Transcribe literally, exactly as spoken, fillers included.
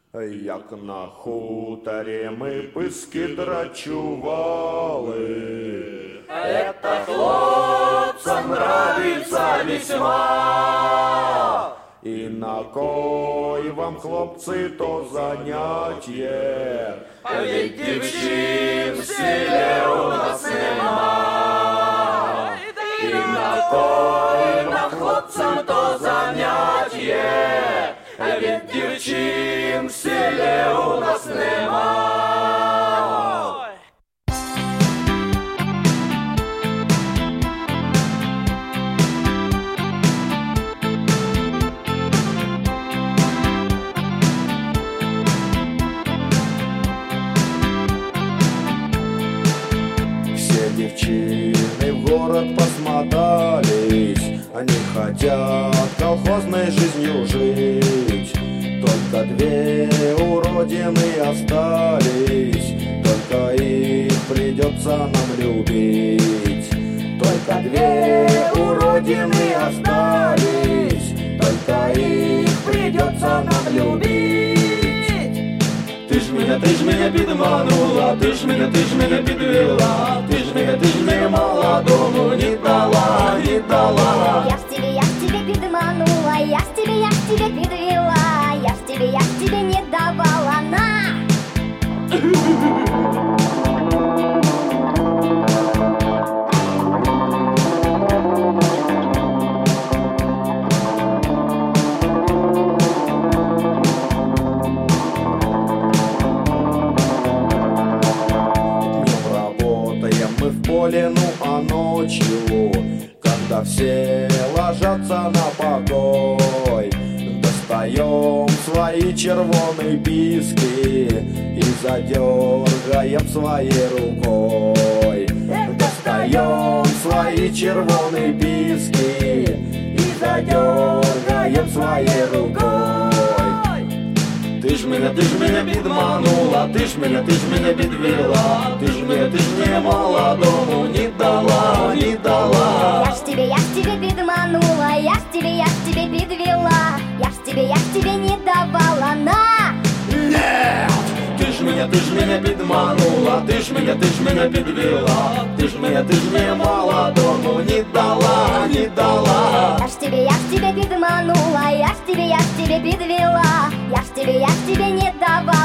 Як на хуторі ми писки драчували. Это хлопцам нравится весьма. І на кой вам, хлопці, то заняття? А ведь дівчин в селі у нас нема. І на кой нам, хлопцам, то заняття? А ведь дівчин в селі у нас нема. Девчины в город посмотались, они хотят колхозной жизнью жить. Только две уродины остались, только их придется нам любить. Только две уродины остались, только их придется нам любить. Ти ж мене, ти ж мене підманула, ти ж мене, ти ж мене підвела, ти ж мене, ти ж мене молодому не дала, не дала. Я ж тебе, я ж тебе підманула, я ж тебе, я ж тебе підвела, я ж тебе, я ж тебе не давала, на! Ну а ночью, когда все ложатся на покой, достаем свои червоные писки и задергаем своей рукой. Достаем свои червоные писки и задергаем своей рукой. Ти ж мене, ти ж мене підманула, ти ж мене, ти ж мене підвела, ти ж мене, ти ж мене молодому не дала, не дала. Я ж тебе, я ж тебе підманула, я ж тебе, я ж тебе підвела, я ж тебе, я ж тебе не давала, на! Нет! Ти ж мене, ти ж мене підманула, ти ж мене, ти ж мене підвела, ти ж мене, ти ж мене молодому не дала, не дала. Я ж тебе, я ж тебе підманула, я ж тебе, я ж тебе підвела, я ж тебе, я ж тебе не давала.